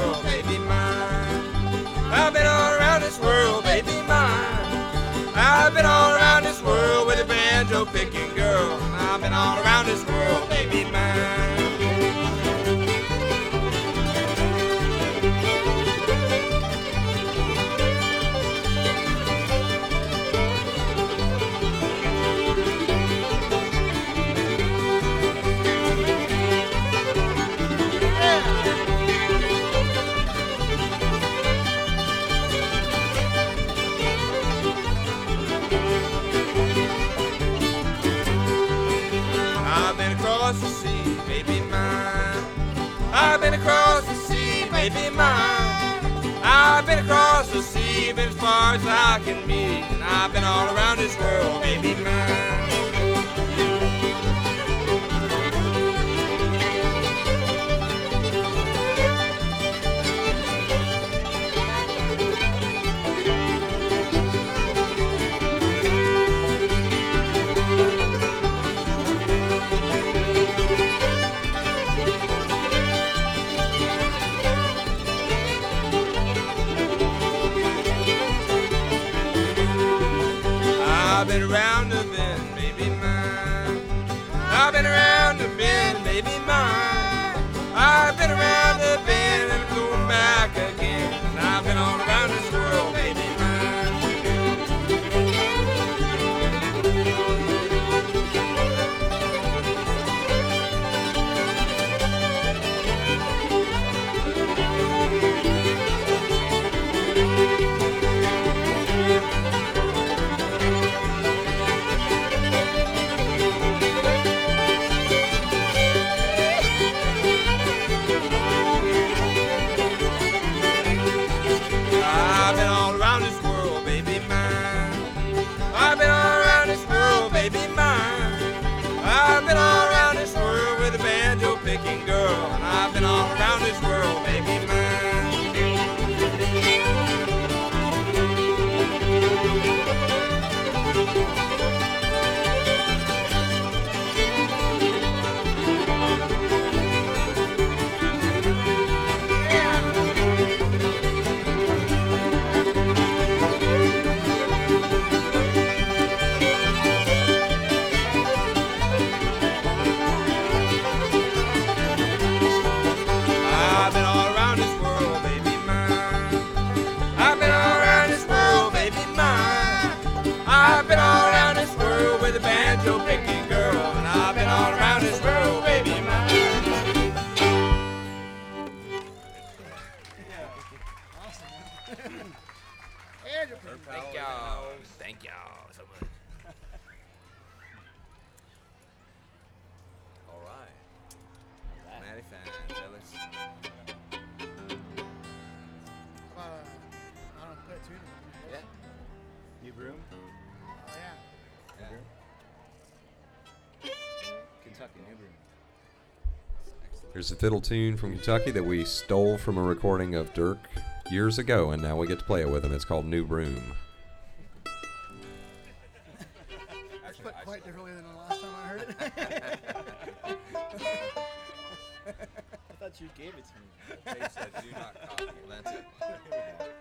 world, baby mine. I've been all around this world, baby mine. I've been all around this world with a banjo picking girl. I've been all around this world, baby mine. I've been across the sea, baby mine. I've been across the sea, baby mine. I've been across the sea, been as far as I can be. And I've been all around this world, baby mine. I've been around the bend, baby mine. I've been around the bend, baby mine. I've been around the bend and I'm going back again. And I've been all around this world, baby mine. I've been all around this world, baby mine. I've been all around this world, baby mine. I've been all around this world with a banjo picking girl. And I've been all around this world, baby mine. I've been all around this world, baby mine. I've been all around this world, baby mine. I've been all around this world with a banjo picking girl. And I've been all around this world, baby mine. Thank y'all. Thank y'all so much. All right. Mighty fine, fellas. I don't put a tune in it. Yeah. New Broom? Oh, yeah. Kentucky, New Broom. Here's a fiddle tune from Kentucky that we stole from a recording of Dirk years ago, and now we get to play it with him. It's called New Broom. That's put quite differently than the last time I heard it. I thought you gave it to me. They said do not copy. That's it.